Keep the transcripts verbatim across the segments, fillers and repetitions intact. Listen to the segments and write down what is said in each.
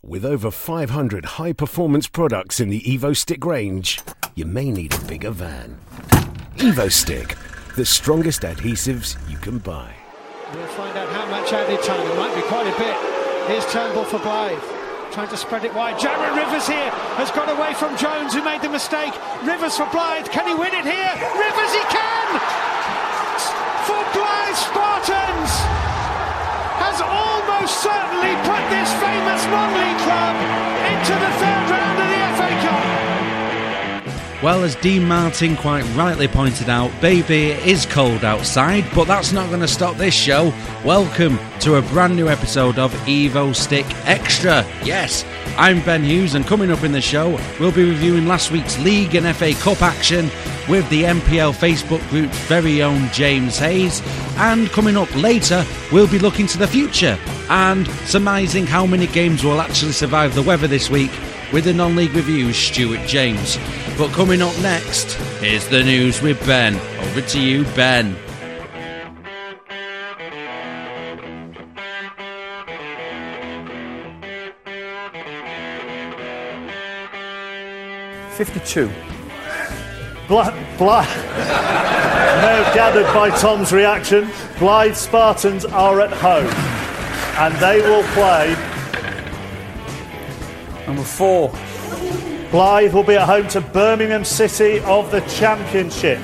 With over five hundred high-performance products in the EvoStick range, you may need a bigger van. EvoStick, the strongest adhesives you can buy. We'll find out how much added time. It might be quite a bit. Here's Turnbull for Blythe. Trying to spread it wide. Jarrett Rivers here has got away from Jones, who made the mistake. Rivers for Blythe. Can he win it here? Rivers, he can! For Blythe Spartans! Has almost certainly put this famous non-league club into the third round of the F A Cup. Well, as Dean Martin quite rightly pointed out, baby, it is cold outside, but that's not going to stop this show. Welcome to a brand new episode of EvoStick Extra. Yes, I'm Ben Hughes, and coming up in the show, we'll be reviewing last week's League and F A Cup action with the M P L Facebook group's very own James Hayes. And coming up later, we'll be looking to the future and surmising how many games will actually survive the weather this week with the non-league reviews, Stuart James. But coming up next, here's the news with Ben. Over to you, Ben. fifty-two. Blythe, Blythe. May have gathered by Tom's reaction, Blythe Spartans are at home and they will play number four. Blythe will be at home to Birmingham City of the Championship.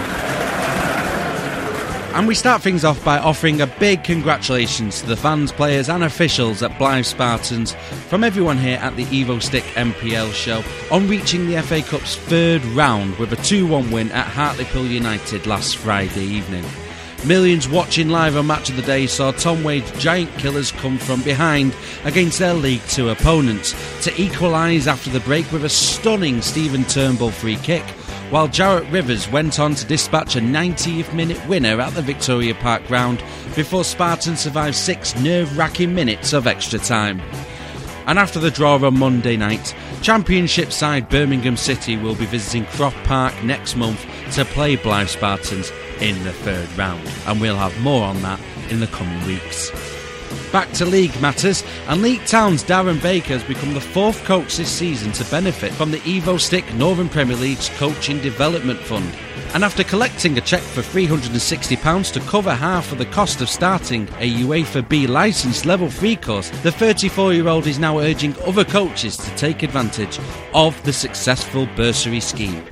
And we start things off by offering a big congratulations to the fans, players and officials at Blythe Spartans from everyone here at the EvoStick M P L show on reaching the F A Cup's third round with a two one win at Hartlepool United last Friday evening. Millions watching live on Match of the Day saw Tom Wade's Giant Killers come from behind against their League Two opponents to equalise after the break with a stunning Stephen Turnbull free kick, while Jarrett Rivers went on to dispatch a ninetieth minute winner at the Victoria Park ground before Spartans survived six nerve-wracking minutes of extra time. And after the draw on Monday night, Championship side Birmingham City will be visiting Croft Park next month to play Blythe Spartans in the third round, and we'll have more on that in the coming weeks. Back to league matters, and Leek Town's Darren Baker has become the fourth coach this season to benefit from the EvoStick Northern Premier League's Coaching Development Fund. And after collecting a cheque for three hundred sixty pounds to cover half of the cost of starting a UEFA B licensed level three course, the thirty-four-year-old is now urging other coaches to take advantage of the successful bursary scheme.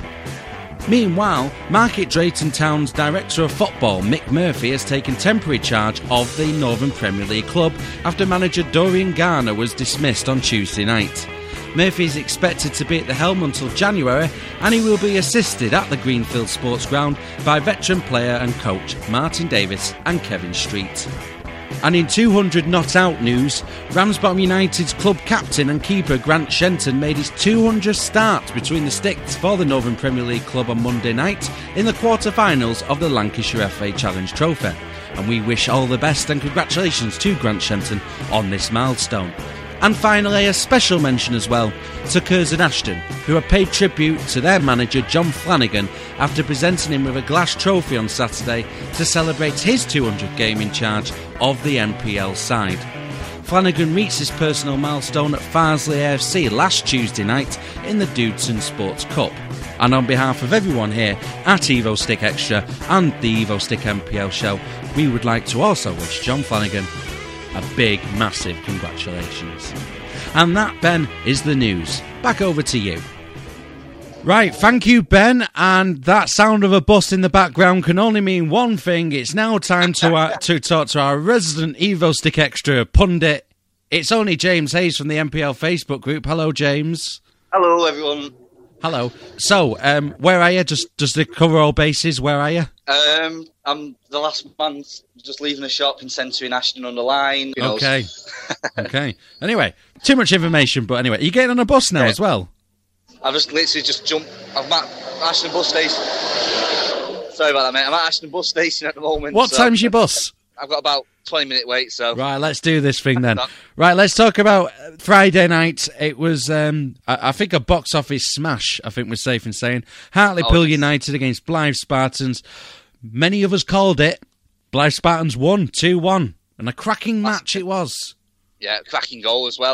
Meanwhile, Market Drayton Town's Director of Football, Mick Murphy, has taken temporary charge of the Northern Premier League club after manager Dorian Garner was dismissed on Tuesday night. Murphy is expected to be at the helm until January, and he will be assisted at the Greenfield Sports Ground by veteran player and coach Martin Davis and Kevin Street. And in two hundred not out news, Ramsbottom United's club captain and keeper Grant Shenton made his two hundredth start between the sticks for the Northern Premier League club on Monday night in the quarter-finals of the Lancashire F A Challenge Trophy. And we wish all the best and congratulations to Grant Shenton on this milestone. And finally, a special mention as well to Curzon Ashton, who have paid tribute to their manager John Flanagan after presenting him with a glass trophy on Saturday to celebrate his two hundredth game in charge of the M P L side. Flanagan reached his personal milestone at Farsley A F C last Tuesday night in the Dudeston Sports Cup. And on behalf of everyone here at EvoStick Extra and the EvoStick M P L show, we would like to also wish John Flanagan a big, massive congratulations. And that, Ben, is the news. Back over to you. Right, thank you, Ben. And that sound of a bus in the background can only mean one thing. It's now time to uh, to talk to our resident EvoStick Extra pundit. It's only James Hayes from the M P L Facebook group. Hello, James. Hello, everyone. Hello. So, um, where are you? Just, just to cover all bases, where are you? Um, I'm the last man just leaving the shopping centre in Ashton-under-Lyne. You know. Okay. Okay. Anyway, too much information, but anyway, are you getting on a bus now yeah. as well? I've just literally just jumped. I'm at Ashton bus station. Sorry about that, mate. I'm at Ashton bus station at the moment. What so time's your bus? I've got about twenty minute wait, so... Right, let's do this thing then. Right, let's talk about Friday night. It was, um, I, I think, a box office smash, I think we're safe in saying. Hartlepool oh, United against Blythe Spartans. Many of us called it. Blythe Spartans won two one. And a cracking match it was. Yeah, cracking goal as well.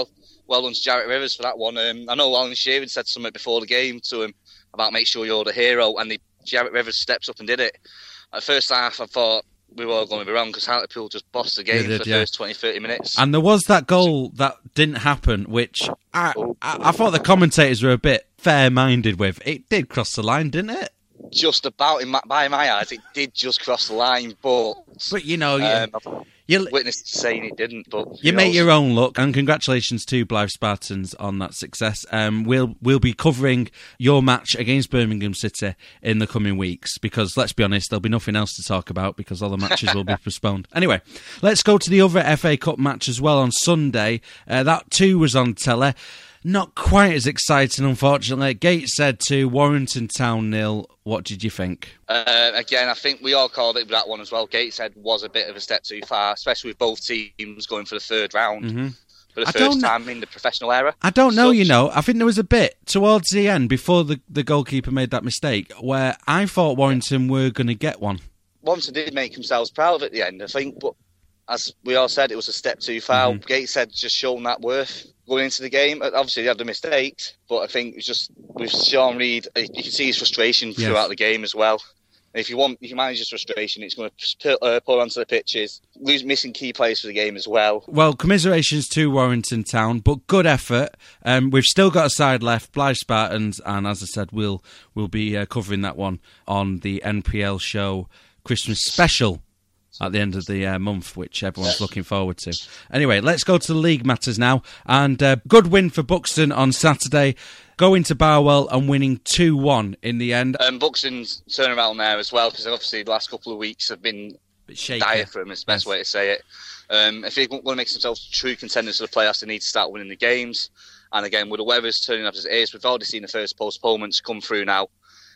well done to Jarrett Rivers for that one. Um, I know Alan Sheeran said something before the game to him about make sure you're the hero, and the, Jarrett Rivers steps up and did it. At first half, I thought we were all going to be wrong because Hartlepool just bossed the game did, for the yeah. first twenty, thirty minutes. And there was that goal that didn't happen, which I, I, I thought the commentators were a bit fair-minded with. It did cross the line, didn't it? Just about, in my, by my eyes, it did just cross the line, but... But, you know... Um, yeah. You witnessed saying it didn't, but you make your own luck, and congratulations to Blythe Spartans on that success. Um, we'll we'll be covering your match against Birmingham City in the coming weeks because, let's be honest, there'll be nothing else to talk about because all the matches will be postponed. Anyway, let's go to the other F A Cup match as well on Sunday. Uh, that too was on telly. Not quite as exciting, unfortunately. Gateshead to Warrington Town nil. What did you think? Uh, again, I think we all called it that one as well. Gateshead was a bit of a step too far, especially with both teams going for the third round mm-hmm. for the I first time in the professional era. I don't know, Such... you know. I think there was a bit towards the end, before the, the goalkeeper made that mistake, where I thought Warrington were going to get one. Warrington did make themselves proud at the end, I think, but as we all said, it was a step too far. Mm-hmm. Gateshead just shown that worth going into the game. Obviously, they had the mistakes, but I think it's just with Sean Reid, you can see his frustration yes. throughout the game as well. And if you want, if you manage his frustration, it's going to uh, pull onto the pitches, lose missing key players for the game as well. Well, commiserations to Warrington Town, but good effort. Um, we've still got a side left, Blythe Spartans, and as I said, we'll we'll be uh, covering that one on the N P L show Christmas special at the end of the uh, month, which everyone's looking forward to. Anyway, let's go to the league matters now. And uh, good win for Buxton on Saturday, going to Barwell and winning two one in the end. Um, Buxton's turning around there as well, because obviously the last couple of weeks have been dire for them, is the best yes. way to say it. Um, if they want to make themselves true contenders for the playoffs, they need to start winning the games. And again, with the weather's turning up as it is, we've already seen the first postponements come through now.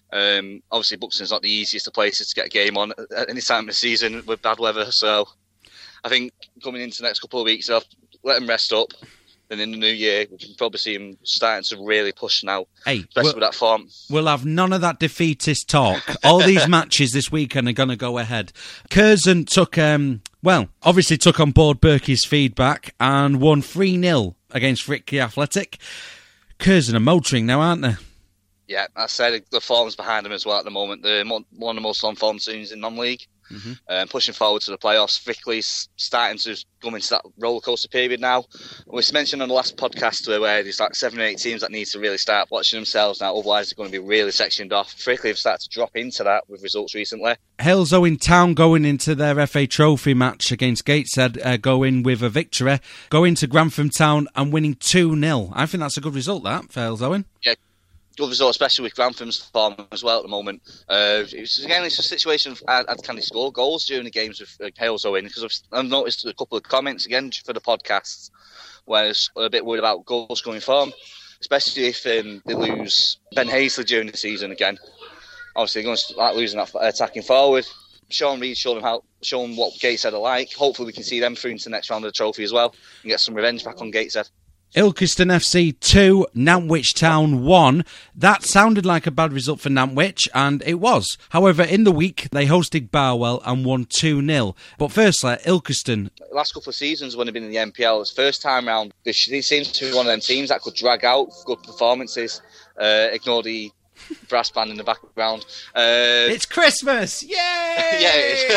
Um, obviously, Buxton's not the easiest of places to get a game on at any time of the season with bad weather. So I think coming into the next couple of weeks, I'll let them rest up. Then in the new year, we can probably see them starting to really push now, hey, especially we'll, with that form. We'll have none of that defeatist talk. All these matches this weekend are going to go ahead. Curzon took, um, well, obviously took on board Berkey's feedback and won three nil against Frickley Athletic. Curzon are motoring now, aren't they? Yeah, I said the form's behind them as well at the moment. They're one of the most on-form teams in non-league. Mm-hmm. Um, pushing forward to the playoffs. Frickley's starting to come into that rollercoaster period now. We mentioned on the last podcast where there's like seven or eight teams that need to really start watching themselves now, otherwise they're going to be really sectioned off. Frickley have started to drop into that with results recently. Halesowen Town going into their F A Trophy match against Gateshead, uh, going with a victory, going to Grantham Town and winning two nil. I think that's a good result, that, for Halesowen. Yeah. Good result, especially with Grantham's form as well at the moment. Uh, it's, again, it's a situation of uh, can they score goals during the games with uh, Halesowen, because I've, I've noticed a couple of comments again for the podcasts where I'm a bit worried about goals going form, especially if um, they lose Ben Hazley during the season again. Obviously, they're going to start losing that attacking forward. Sean Reid showed them how, show them what Gateshead are like. Hopefully, we can see them through into the next round of the trophy as well and get some revenge back on Gateshead. Ilkeston F C two, Nantwich Town one. That sounded like a bad result for Nantwich, and it was. However, in the week, they hosted Barwell and won two nil. But firstly, Ilkeston. The last couple of seasons when they've been in the N P L, it's first time round, they seem to be one of them teams that could drag out good performances, uh, ignore the brass band in the background. Uh, it's Christmas! Yay! Yeah,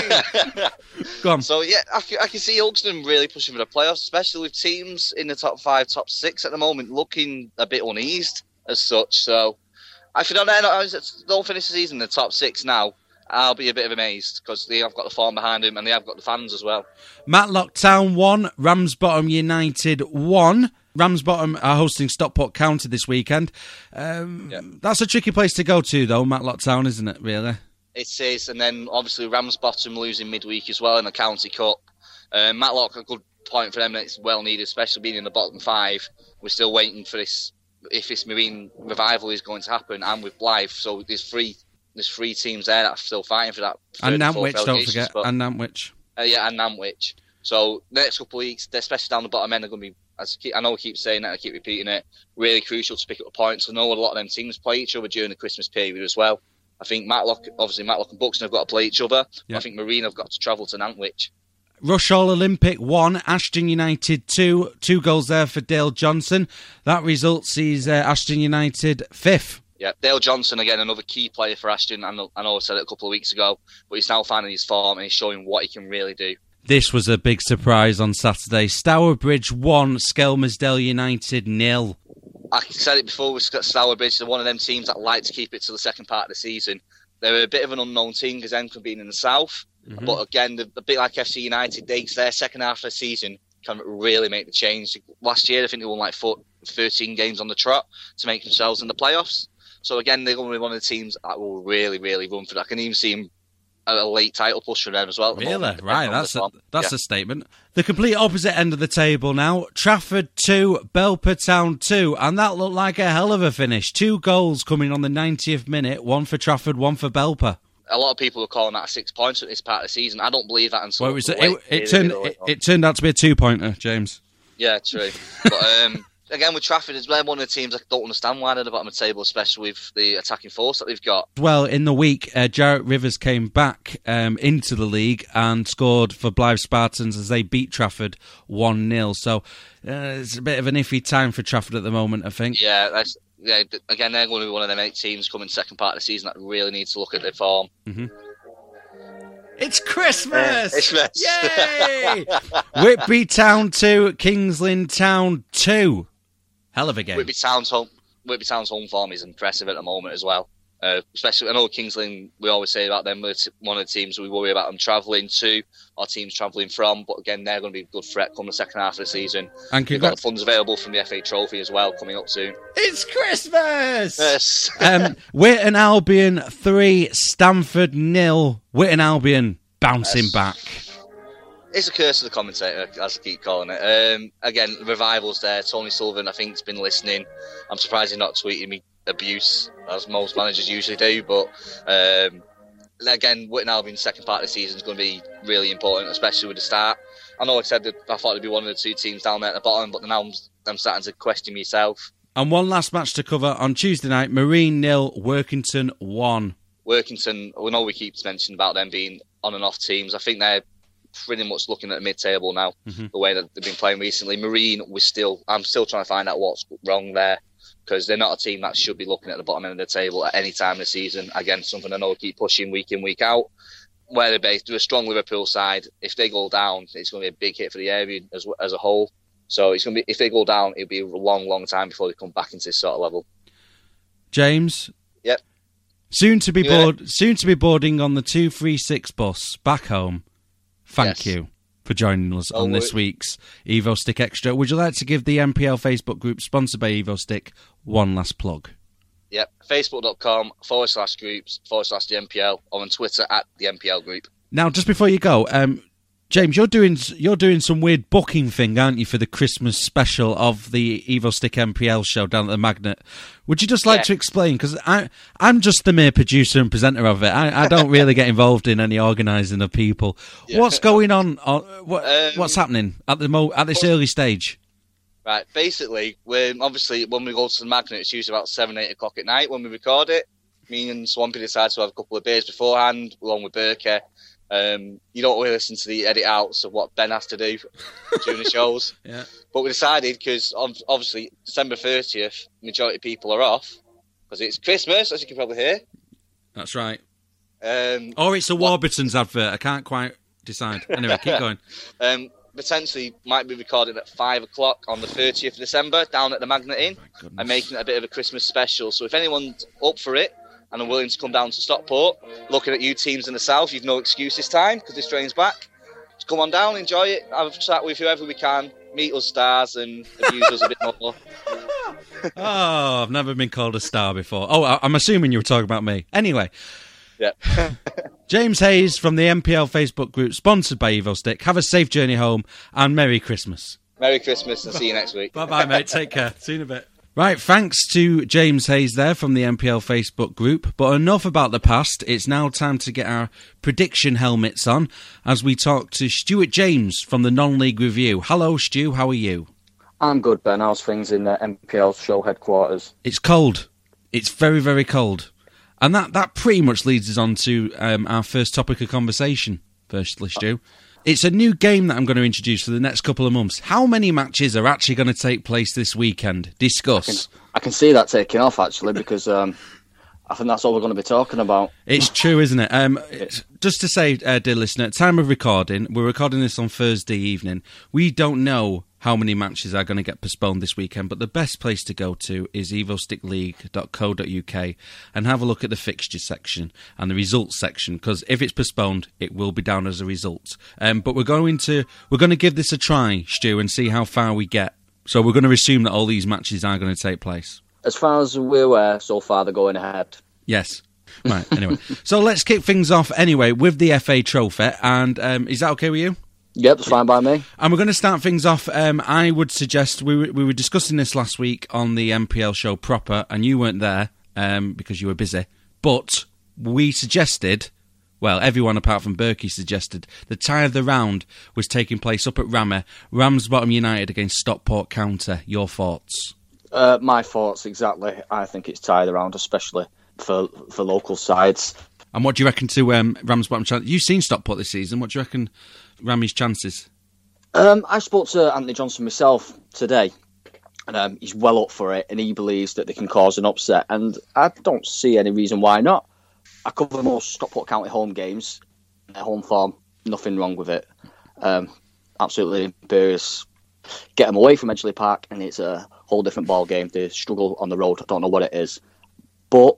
it is. Go on. So, yeah, I can, I can see Ilkeston really pushing for the playoffs, especially with teams in the top five, top six at the moment looking a bit uneased as such. So, if they don't, don't finish the season in the top six now, I'll be a bit of amazed because they have got the form behind them and they have got the fans as well. Matlock Town one, Ramsbottom United one. Ramsbottom are hosting Stockport County this weekend. Um, yep. That's a tricky place to go to, though, Matlock Town, isn't it, really? It is, and then obviously Ramsbottom losing midweek as well in the County Cup. Uh, Matlock, a good point for them, it's well needed, especially being in the bottom five. We're still waiting for this, if this Marine revival is going to happen, and with Blythe. So there's three, there's three teams there that are still fighting for that. And Nantwich, don't forget, spot. and Nantwich. Uh, yeah, and Nantwich. So the next couple of weeks, especially down the bottom end, are going to be, as I know I keep saying that, I keep repeating it, really crucial to pick up the points. I know a lot of them teams play each other during the Christmas period as well. I think Matlock, obviously Matlock and Buxton have got to play each other. Yep. I think Marine have got to travel to Nantwich. Rushall Olympic one, Ashton United two. Two goals there for Dale Johnson. That result sees uh, Ashton United fifth. Yeah, Dale Johnson, again, another key player for Ashton. I know I, know I said it a couple of weeks ago, but he's now finding his form and he's showing what he can really do. This was a big surprise on Saturday. Stourbridge one, Skelmersdale United nil. I said it before with Stourbridge, they're one of them teams that like to keep it to the second part of the season. They're a bit of an unknown team because them from being in the south. Mm-hmm. But again, a bit like F C United, they, their second half of the season can really make the change. Last year, I think they won like four, thirteen games on the trot to make themselves in the playoffs. So again, they're going to be one of the teams that will really, really run for that. I can even see them a late title push for them as well. Really? Right, that's a, that's yeah. a statement. The complete opposite end of the table now. Trafford two, Belper Town two, and that looked like a hell of a finish. Two goals coming on the ninetieth minute, one for Trafford, one for Belper. A lot of people are calling that a six points at this part of the season. I don't believe that until well, it, was, it, it, it, turned, it, it turned out to be a two-pointer, James. Yeah, true. But um, again, with Trafford, it's one of the teams I don't understand why they're at the bottom of the table, especially with the attacking force that they've got. Well, in the week, uh, Jarrett Rivers came back um, into the league and scored for Blythe Spartans as they beat Trafford one nil. So uh, it's a bit of an iffy time for Trafford at the moment, I think. Yeah, that's... Yeah, again, they're going to be one of them eight teams coming second part of the season that really needs to look at their form. Mm-hmm. It's Christmas! Uh, Christmas! Yay! Whitby Town two, Kings Lynn Town two. Hell of a game. Whitby Town's home, Whitby Town's home form is impressive at the moment as well. Uh, especially, I know Kings Lynn, we always say about them, we're one of the teams we worry about them travelling to, our teams travelling from, but again, they're going to be a good threat come the second half of the season. And we've got the funds available from the F A Trophy as well, coming up soon. It's Christmas! Yes. um, Witton Albion three, Stamford nil. Witton Albion bouncing yes. back. It's a curse of the commentator, as I keep calling it. Um, again, revival's there. Tony Sullivan, I think, has been listening. I'm surprised he's not tweeting me abuse, as most managers usually do. But um, again, Witton Albion's second part of the season is going to be really important, especially with the start. I know I said that I thought it'd be one of the two teams down there at the bottom, but now I'm, I'm starting to question myself. And one last match to cover on Tuesday night: Marine nil, Workington one. Workington, we know we keep mentioning about them being on and off teams. I think they're pretty much looking at the mid-table now, mm-hmm. the way that they've been playing recently. Marine, we're still, I'm still trying to find out what's wrong there, because they're not a team that should be looking at the bottom end of the table at any time of the season. Again, something I know we keep pushing week in, week out. Where they're based, they're a strong Liverpool side. If they go down, it's going to be a big hit for the area as as a whole. So it's going to be, if they go down, it'll be a long, long time before they come back into this sort of level. James? Yep. Soon to be board, yeah. soon to be boarding on the two three six bus back home. Thank yes. you for joining us oh, on this week's Evo Stick Extra. Would you like to give the M P L Facebook group sponsored by Evo Stick one last plug? Yep, facebook.com forward slash groups forward slash the M P L, or on Twitter at the M P L group. Now, just before you go, um, James, you're doing you're doing some weird booking thing, aren't you, for the Christmas special of the Evo Stick M P L show down at the Magnet? Would you just like yeah. to explain? Because I I'm just the mere producer and presenter of it. I, I don't really get involved in any organising of people. Yeah. What's going on? Uh, what, um, what's happening at the mo at this early stage? Right, basically, when obviously when we go to the Magnet, it's usually about seven, eight o'clock at night when we record it. Me and Swampy decide to have a couple of beers beforehand, along with Burke. Um, you don't really listen to the edit outs of what Ben has to do during the shows. Yeah. But we decided, because obviously December thirtieth, majority of people are off, because it's Christmas, as you can probably hear. That's right. Um, or it's a Warburton's advert. I can't quite decide. Anyway, keep going. um, potentially might be recorded at five o'clock on the thirtieth of December down at the Magnet Inn, and making it a bit of a Christmas special. So if anyone's up for it and are willing to come down to Stockport, looking at you teams in the south, you've no excuse this time because this train's back. Just come on down, enjoy it, have a chat with whoever we can, meet us stars and abuse us a bit more. Oh, I've never been called a star before. Oh, I'm assuming you were talking about me. Anyway. Yeah. James Hayes from the M P L Facebook group, sponsored by Evo Stick. Have a safe journey home and Merry Christmas. Merry Christmas and see you next week. Bye-bye, mate. Take care. See you in a bit. Right, thanks to James Hayes there from the M P L Facebook group. But enough about the past. It's now time to get our prediction helmets on as we talk to Stuart James from the Non-League Review. Hello, Stu. How are you? I'm good, Ben. How's things in the M P L show headquarters? It's cold. It's very, very cold. And that, that pretty much leads us on to um, our first topic of conversation, firstly, Stu. It's a new game that I'm going to introduce for the next couple of months. How many matches are actually going to take place this weekend? Discuss. I can, I can see that taking off, actually, because um, I think that's all we're going to be talking about. It's true, isn't it? Um, just to say, uh, dear listener, at time of recording, we're recording this on Thursday evening. We don't know how many matches are going to get postponed this weekend, but the best place to go to is evo stick league dot co dot uk and have a look at the fixtures section and the results section, because if it's postponed, it will be down as a result. Um, but we're going to we're going to give this a try, Stu, and see how far we get. So we're going to assume that all these matches are going to take place. As far as we're aware, so far they're going ahead. Yes. Right, anyway. So let's kick things off anyway with the F A Trophy, and um, is that okay with you? Yep, that's fine by me. And we're going to start things off. Um, I would suggest, we were, we were discussing this last week on the M P L show proper, and you weren't there um, because you were busy. But we suggested, well, everyone apart from Berkey suggested, the tie of the round was taking place up at Ramsey, Ramsbottom United against Stockport County. Your thoughts? Uh, my thoughts, exactly. I think it's tie of the round, especially for for local sides. And what do you reckon to um, Ramsbottom? You've seen Stockport this season. What do you reckon Ramsey's chances? Um, I spoke to Anthony Johnson myself today, and um, he's well up for it, and he believes that they can cause an upset, and I don't see any reason why not. I cover most Stockport County home games, their home form, nothing wrong with it. Um, absolutely imperious. Get them away from Edgeley Park, and it's a whole different ball game. They struggle on the road. I don't know what it is, but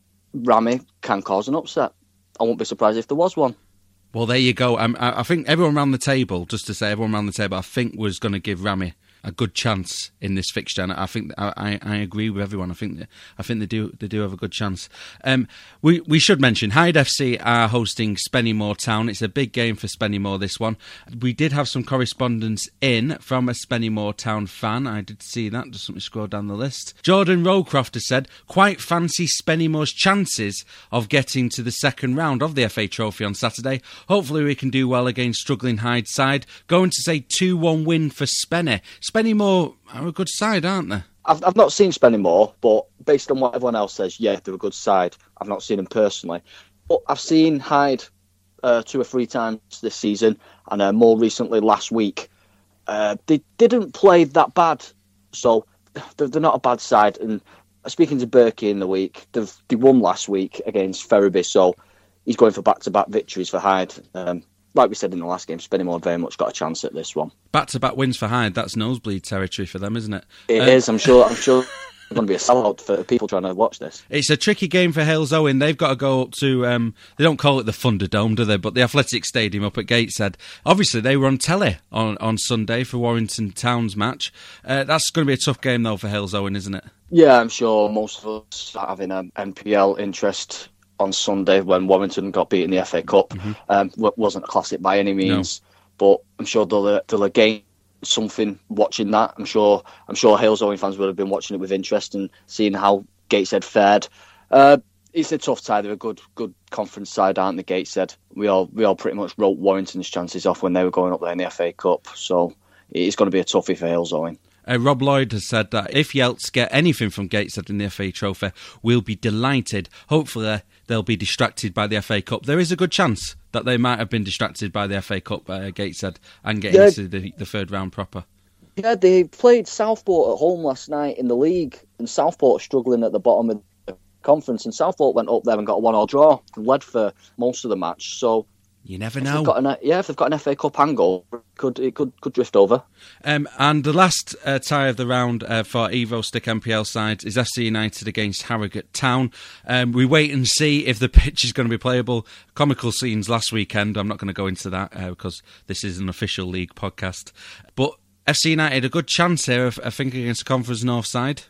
Ramsey can cause an upset. I won't be surprised if there was one. Well, there you go. Um, I, I think everyone around the table, just to say, everyone around the table, I think was going to give Ramsey a good chance in this fixture, and I think I, I agree with everyone. I think I think they do they do have a good chance. Um, we we should mention Hyde F C are hosting Spennymoor Town. It's a big game for Spennymoor, this one. We did have some correspondence in from a Spennymoor Town fan. I did see that. Just let me scroll down the list. Jordan Rowcroft has said, quite fancy Spennymoor's chances of getting to the second round of the F A Trophy on Saturday. Hopefully we can do well against struggling Hyde side. Going to say two one win for Spenny. Spennymoor are a good side, aren't they? I've I've not seen Spennymoor, but based on what everyone else says, yeah, they're a good side. I've not seen them personally, but I've seen Hyde uh, two or three times this season, and uh, more recently last week. Uh, they didn't play that bad, so they're, they're not a bad side. And speaking to Berkey in the week, they've they won last week against Ferriby, so he's going for back-to-back victories for Hyde. Um, Like we said in the last game, Spennymoor very much got a chance at this one. Back-to-back wins for Hyde, that's nosebleed territory for them, isn't it? It um, is, I'm sure. I'm sure it's going to be a sellout for people trying to watch this. It's a tricky game for Hales Owen. They've got to go up to, um, they don't call it the Thunderdome, do they? But the Athletic Stadium up at Gateshead. Obviously, they were on telly on, on Sunday for Warrington Town's match. Uh, that's going to be a tough game, though, for Hales Owen, isn't it? Yeah, I'm sure most of us are having an N P L interest on Sunday when Warrington got beat in the F A Cup. Mm-hmm. Um, wasn't a classic by any means, no. But I'm sure they'll, they'll gain something watching that. I'm sure I'm sure Hales Owen fans would have been watching it with interest and seeing how Gateshead fared. Uh, it's a tough tie. They're a good good conference side, aren't they, Gateshead? We all we all pretty much wrote Warrington's chances off when they were going up there in the F A Cup, so it's going to be a toughie for Hales Owen. Uh, Rob Lloyd has said that if Yelts get anything from Gateshead in the F A Trophy, we'll be delighted. Hopefully they'll be distracted by the F A Cup. There is a good chance that they might have been distracted by the F A Cup, uh, Gateshead, and getting yeah. into the, the third round proper. Yeah, they played Southport at home last night in the league, and Southport are struggling at the bottom of the conference, and Southport went up there and got a one-all draw and led for most of the match, so... You never if know. Got an, yeah, if they've got an F A Cup angle, it could it could could drift over. Um, and the last uh, tie of the round uh, for Evo Stick M P L sides is F C United against Harrogate Town. Um, we wait and see if the pitch is going to be playable. Comical scenes last weekend. I'm not going to go into that uh, because this is an official league podcast. But F C United a good chance here, I think, against the Conference North side.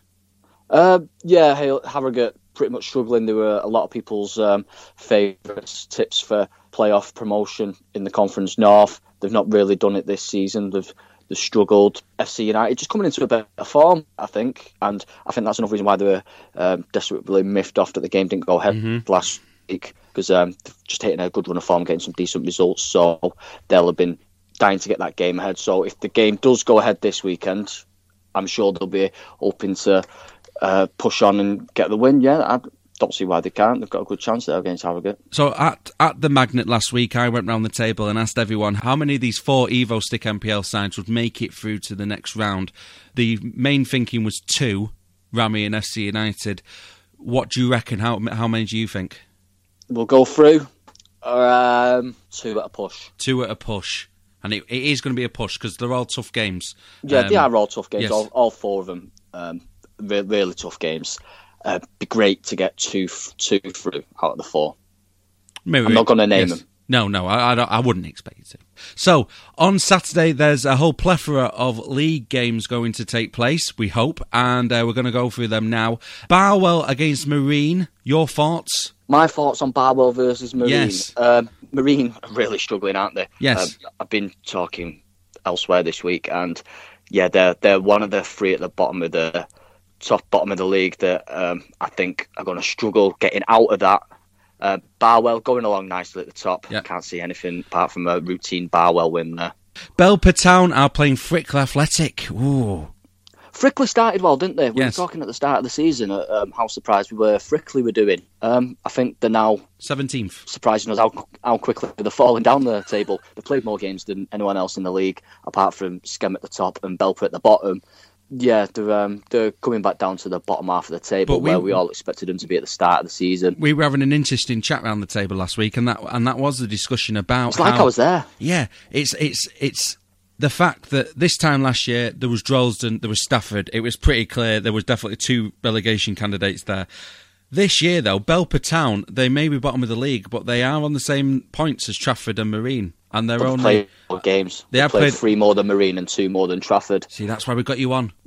Uh, yeah, Harrogate pretty much struggling. There were a lot of people's um, favourites, tips for playoff promotion in the Conference North. They've not really done it this season. They've they've struggled. F C United just coming into a better form, I think, and I think that's another reason why they were um, desperately miffed off that the game didn't go ahead mm-hmm. last week, because um, they've just hitting a good run of form, getting some decent results. So they'll have been dying to get that game ahead. So if the game does go ahead this weekend, I'm sure they'll be hoping to uh, push on and get the win. Yeah, I, don't see why they can't. They've got a good chance there against Harrogate. So at at the Magnet last week, I went round the table and asked everyone how many of these four Evo Stick M P L sides would make it through to the next round. The main thinking was two, Rami and F C United. What do you reckon? How how many do you think? We'll go through um, two at a push. Two at a push. And it, it is going to be a push because they're all tough games. Yeah, um, they are all tough games, yes. all, all four of them. Um, re- really tough games. Uh, be great to get two f- two through out of the four. Maybe, I'm not going to name yes. them. No, no, I, I, don't, I wouldn't expect you to. So, on Saturday, there's a whole plethora of league games going to take place, we hope, and uh, we're going to go through them now. Barwell against Marine, your thoughts? My thoughts on Barwell versus Marine. Yes. Um, Marine are really struggling, aren't they? Yes. Um, I've been talking elsewhere this week, and yeah, they're they're one of the three at the bottom of the top bottom of the league that um, I think are going to struggle getting out of that. Uh, Barwell going along nicely at the top. Yep. Can't see anything apart from a routine Barwell win there. Belper Town are playing Frickle Athletic. Ooh. Frickley started well, didn't they? We yes. were talking at the start of the season uh, um, how surprised we were Frickley were doing. Um, I think they're now seventeenth. Surprising us how, how quickly they're falling down the table. They've played more games than anyone else in the league, apart from Skem at the top and Belper at the bottom. Yeah, they're um, they're coming back down to the bottom half of the table we, where we all expected them to be at the start of the season. We were having an interesting chat around the table last week, and that and that was the discussion about. It's like how, I was there. Yeah, it's it's it's the fact that this time last year there was Droylsden, there was Stafford. It was pretty clear there was definitely two relegation candidates there. This year, though, Belper Town, they may be bottom of the league, but they are on the same points as Trafford and Marine. And they're They've only played more games. They They've have played, played three more than Marine and two more than Trafford. See, that's why we got you on.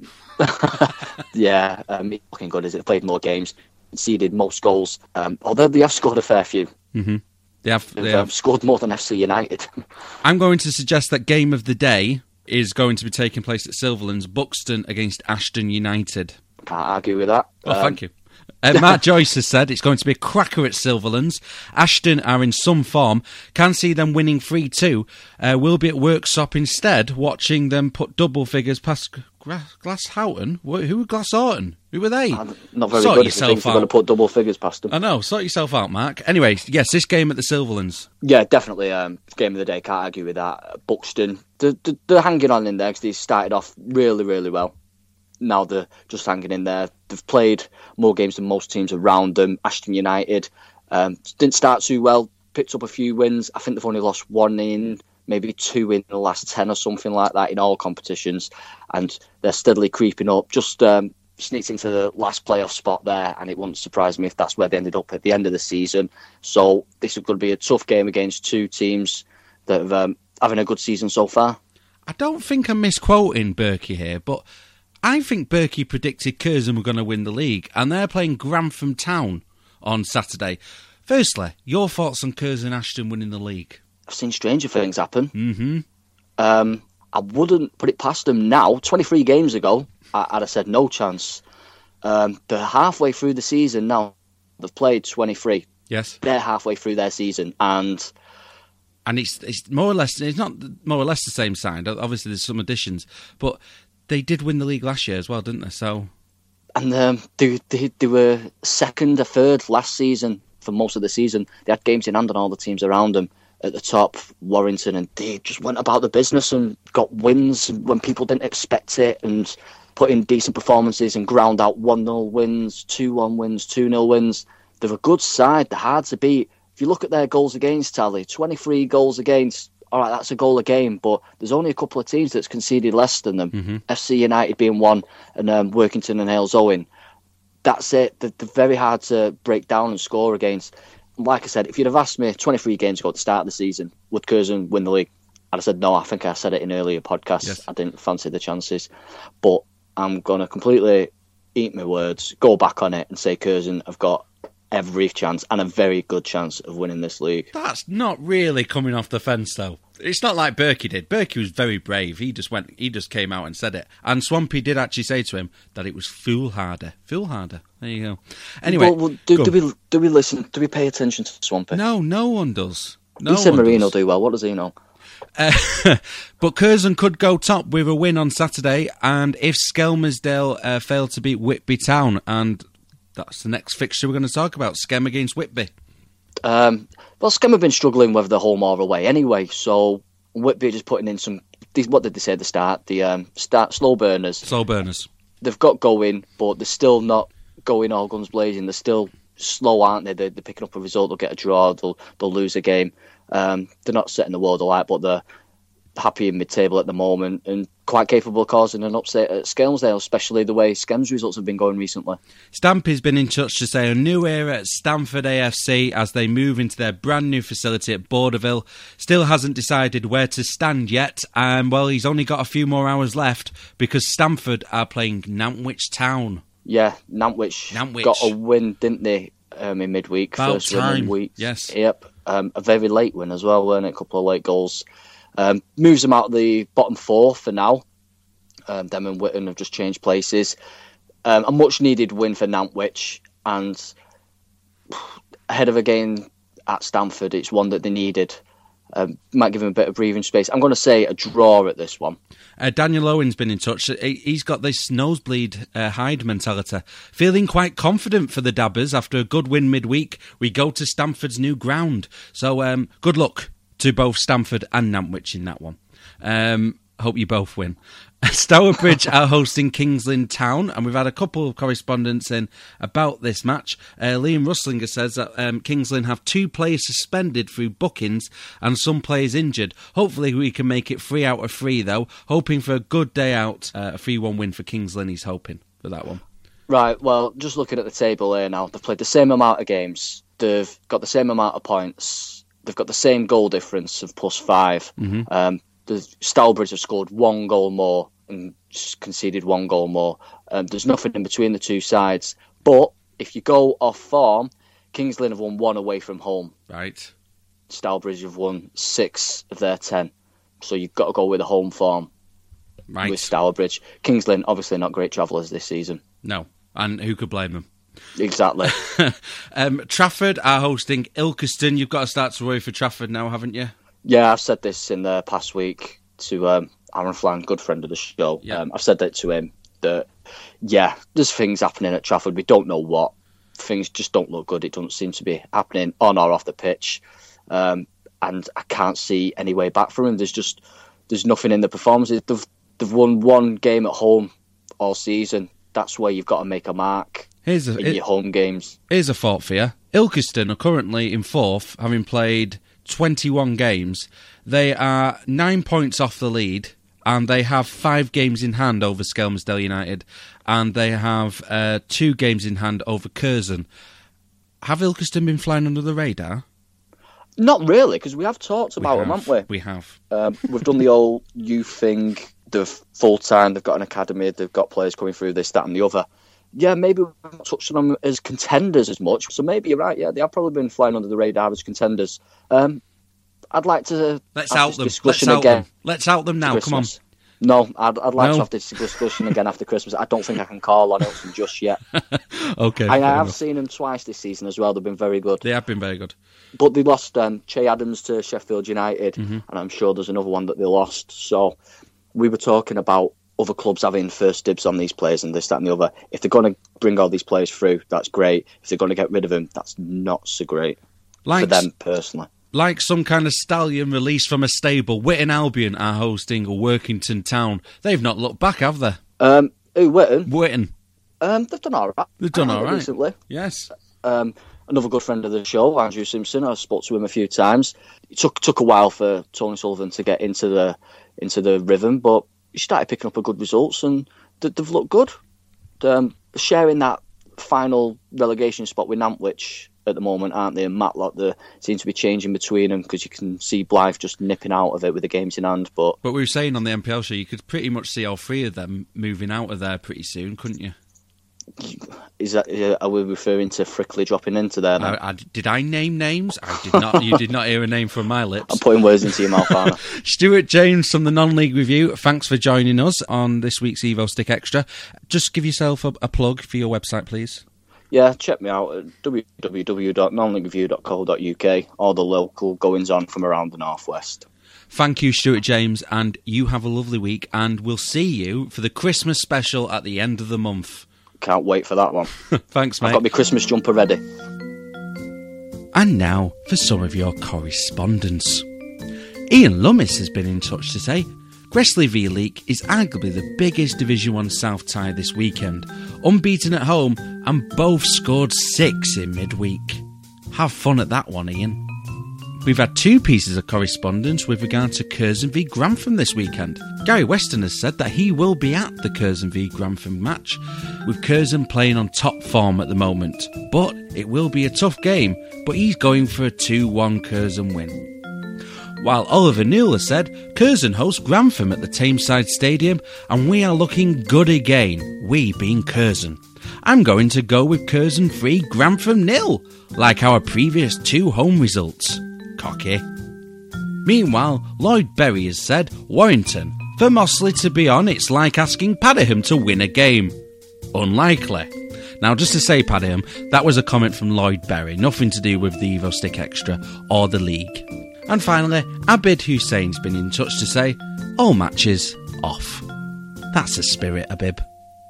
yeah, um, it's looking good. Is it played more games, conceded most goals? Um, although they have scored a fair few. Mm-hmm. They have. They They've have. Um, scored more than F C United. I'm going to suggest that game of the day is going to be taking place at Silverlands. Buxton against Ashton United. Can't argue with that. Oh, um, thank you. Uh, Matt Joyce has said it's going to be a cracker at Silverlands. Ashton are in some form. Can see them winning three two. Uh, we'll be at Worksop instead, watching them put double figures past Gra- Glasshoughton. Wh- Who were Glasshoughton? Who were they? I'm not very Sort good if you think yourself they're going to out. put double figures past them. I know, sort yourself out, Mark. Anyway, yes, this game at the Silverlands. Yeah, definitely. Um, game of the day, can't argue with that. Buxton, they're, they're hanging on in there because they started off really, really well. Now they're just hanging in there. They've played more games than most teams around them. Ashton United um, didn't start too well, picked up a few wins. I think they've only lost one in, maybe two in the last ten or something like that in all competitions. And they're steadily creeping up. Just um, sneaked into the last playoff spot there, and it wouldn't surprise me if that's where they ended up at the end of the season. So this is going to be a tough game against two teams that have um, having a good season so far. I don't think I'm misquoting Berkey here, but I think Berkey predicted Curzon were going to win the league, and they're playing Grantham Town on Saturday. Firstly, your thoughts on Curzon Ashton winning the league? I've seen stranger things happen. Mm-hmm. Um, I wouldn't put it past them now. twenty-three games ago, I, I'd have said no chance. Um, they're halfway through the season now. They've played twenty-three. Yes. They're halfway through their season, and and it's it's more or less it's not more or less the same side. Obviously, there's some additions, but they did win the league last year as well, didn't they? So, and um, they, they they were second or third last season for most of the season. They had games in hand on all the teams around them at the top, Warrington, and they just went about the business and got wins when people didn't expect it, and put in decent performances and ground out one nil wins, two one wins, two nil wins. They're a good side. They're hard to beat. If you look at their goals against tally, twenty-three goals against. All right, that's a goal a game, but there's only a couple of teams that's conceded less than them. Mm-hmm. F C United being one, and um, Workington and Hales Owen. That's it. They're, they're very hard to break down and score against. Like I said, if you'd have asked me twenty-three games ago at the start of the season, would Curzon win the league? I'd have said no. I think I said it in earlier podcasts. Yes. I didn't fancy the chances. But I'm going to completely eat my words, go back on it and say Curzon have got every chance and a very good chance of winning this league. That's not really coming off the fence, though. It's not like Berkey did. Berkey was very brave. He just went. He just came out and said it. And Swampy did actually say to him that it was foolharder. Foolharder. There you go. Anyway, well, well, do, do we do we listen? Do we pay attention to Swampy? No, no one does. No he said one Marino does. do well. What does he know? Uh, but Curzon could go top with a win on Saturday, and if Skelmersdale uh, fail to beat Whitby Town, and That's the next fixture we're going to talk about, Skem against Whitby. Um, well, Skem have been struggling whether they're home or away anyway, so Whitby are just putting in some, what did they say at the start? The um, start slow burners. Slow burners. They've got going, but they're still not going all guns blazing. They're still slow, aren't they? They're, they're picking up a result, they'll get a draw, they'll, they'll lose a game. Um, they're not setting the world alight, but they're happy in mid-table at the moment and quite capable of causing an upset at Skelmersdale, especially the way Skem's results have been going recently. Stampy's been in touch to say a new era at Stamford A F C as they move into their brand new facility at Borderville. Still hasn't decided where to stand yet, and well, he's only got a few more hours left because Stamford are playing Nantwich Town. Yeah, Nantwich, Nantwich. got a win, didn't they, um, in midweek? About First time. win in week. Yes. Yep, um, a very late win as well, weren't it? A couple of late goals. Um, moves them out of the bottom four for now. Um, them and Witton have just changed places. Um, a much needed win for Nantwich, and ahead of a game at Stamford, it's one that they needed. Um, might give him a bit of breathing space. I'm going to say a draw at this one. Uh, Daniel Owen's been in touch. He's got this nosebleed uh, hide mentality. Feeling quite confident for the Dabbers after a good win midweek. We go to Stamford's new ground. So um, good luck to both Stamford and Nantwich in that one. Um, hope you both win. Stourbridge are hosting Kings Lynn Town, and we've had a couple of correspondents in about this match. Uh, Liam Russlinger says that um, Kings Lynn have two players suspended through bookings and some players injured. Hopefully we can make it three out of three, though. Hoping for a good day out. Uh, a three one win for Kings Lynn, he's hoping for that one. Right, well, just looking at the table here now, they've played the same amount of games. They've got the same amount of points. They've got the same goal difference of plus five. Mm-hmm. Um, the Stourbridge have scored one goal more and conceded one goal more. Um, there's nothing in between the two sides. But if you go off form, Kings Lynn have won one away from home. Right. Stourbridge have won six of their ten. So you've got to go with the home form right. with Stourbridge. Kings Lynn, obviously not great travellers this season. No, and who could blame them? Exactly. um, Trafford are hosting Ilkeston. You've got to start to worry for Trafford now, haven't you? Yeah, I've said this in the past week to um, Aaron Flan, good friend of the show. Yeah. Um, I've said that to him that, yeah, there's things happening at Trafford. We don't know what. Things just don't look good. It doesn't seem to be happening on or off the pitch. Um, and I can't see any way back for him. There's just there's nothing in the performances. They've, they've won one game at home all season. That's where you've got to make a mark. Here's a, in it, your home games. Here's a thought for you. Ilkeston are currently in fourth, having played twenty-one games. They are nine points off the lead, and they have five games in hand over Skelmersdale United, and they have uh, two games in hand over Curzon. Have Ilkeston been flying under the radar? Not really, because we have talked about we have, them, haven't we? We have. Um, we've done the old youth thing. They're full-time, they've got an academy, they've got players coming through this, that and the other. Yeah, maybe we haven't touched on them as contenders as much. So maybe you're right, yeah, they have probably been flying under the radar as contenders. Um, I'd like to Let's have out this them. discussion Let's out again. Them. Let's out them now, come on. No, I'd, I'd like no. to have this discussion again after Christmas. I don't think I can call on Ilkeston just yet. Okay. I, I have enough. seen them twice this season as well. They've been very good. They have been very good. But they lost um, Che Adams to Sheffield United, mm-hmm. and I'm sure there's another one that they lost. So we were talking about other clubs having first dibs on these players and this, that and the other. If they're going to bring all these players through, that's great. If they're going to get rid of them, that's not so great like, for them personally. Like some kind of stallion released from a stable, Witton Albion are hosting Workington Town. They've not looked back, have they? Um, who, Witton? Witton. Um, they've done all right. They've done all right. Recently. Yes. Um, another good friend of the show, Andrew Simpson, I spoke to him a few times. It took took a while for Tony Sullivan to get into the into the rhythm, but he started picking up a good results, and they've looked good. Um, sharing that final relegation spot with Nantwich at the moment, aren't they? And Matlock, they seem to be changing between them because you can see Blythe just nipping out of it with the games in hand. But but we were saying on the M P L show, you could pretty much see all three of them moving out of there pretty soon, couldn't you? Is that uh, are we referring to Frickley dropping into there? Then? I, I, did I name names? I did not. You did not hear a name from my lips. I'm putting words into your mouth, aren't I? Stuart James from the Non-League Review. Thanks for joining us on this week's Evo Stick Extra. Just give yourself a, a plug for your website, please. Yeah, check me out at w w w dot non league review dot co dot u k. All the local goings on from around the northwest. Thank you, Stuart James, and you have a lovely week. And we'll see you for the Christmas special at the end of the month. can't wait for that one. Thanks, mate. I've got my Christmas jumper ready. And now for some of your correspondence. Ian Lummis has been in touch to say Gressley v Leek is arguably the biggest Division one South tie this weekend, unbeaten at home and both scored six in midweek. Have fun at that one, Ian. We've had two pieces of correspondence with regard to Curzon v Grantham this weekend. Gary Weston has said that he will be at the Curzon v Grantham match, with Curzon playing on top form at the moment. But it will be a tough game, but he's going for a two one Curzon win. While Oliver Newell has said Curzon hosts Grantham at the Tameside Stadium and we are looking good again, we being Curzon. I'm going to go with Curzon three, Grantham nil, like our previous two home results. Cocky. Meanwhile, Lloyd Berry has said Warrington. For Mossley to be on, it's like asking Padiham to win a game. Unlikely. Now, just to say, Padiham, that was a comment from Lloyd Berry, nothing to do with the Evo Stick Extra or the league. And finally, Abid Hussein's been in touch to say, all matches off. That's the spirit, Abib.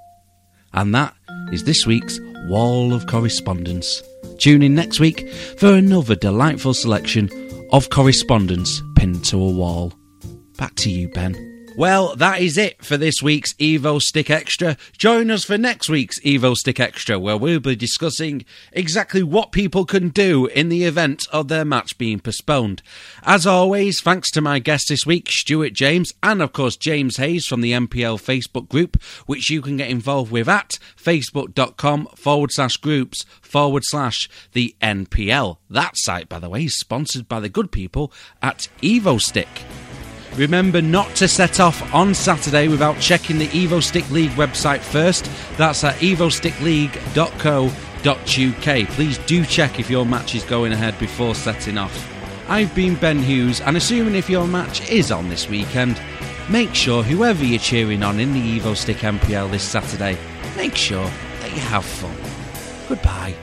And that is this week's Wall of Correspondence. Tune in next week for another delightful selection of correspondence pinned to a wall. Back to you, Ben. Well, that is it for this week's Evo Stick Extra. Join us for next week's Evo Stick Extra, where we'll be discussing exactly what people can do in the event of their match being postponed. As always, thanks to my guest this week, Stuart James, and of course James Hayes from the M P L Facebook group, which you can get involved with at facebook.com forward slash groups forward slash the N P L. That site, by the way, is sponsored by the good people at Evo Stick. Remember not to set off on Saturday without checking the Evo Stick League website first. That's at evo stick league dot co dot uk. Please do check if your match is going ahead before setting off. I've been Ben Hughes, and assuming if your match is on this weekend, make sure whoever you're cheering on in the Evo Stick M P L this Saturday, make sure that you have fun. Goodbye.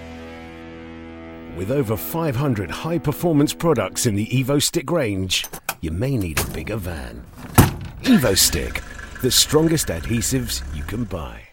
With over five hundred high-performance products in the Evo Stick range, you may need a bigger van. Evo Stick, the strongest adhesives you can buy.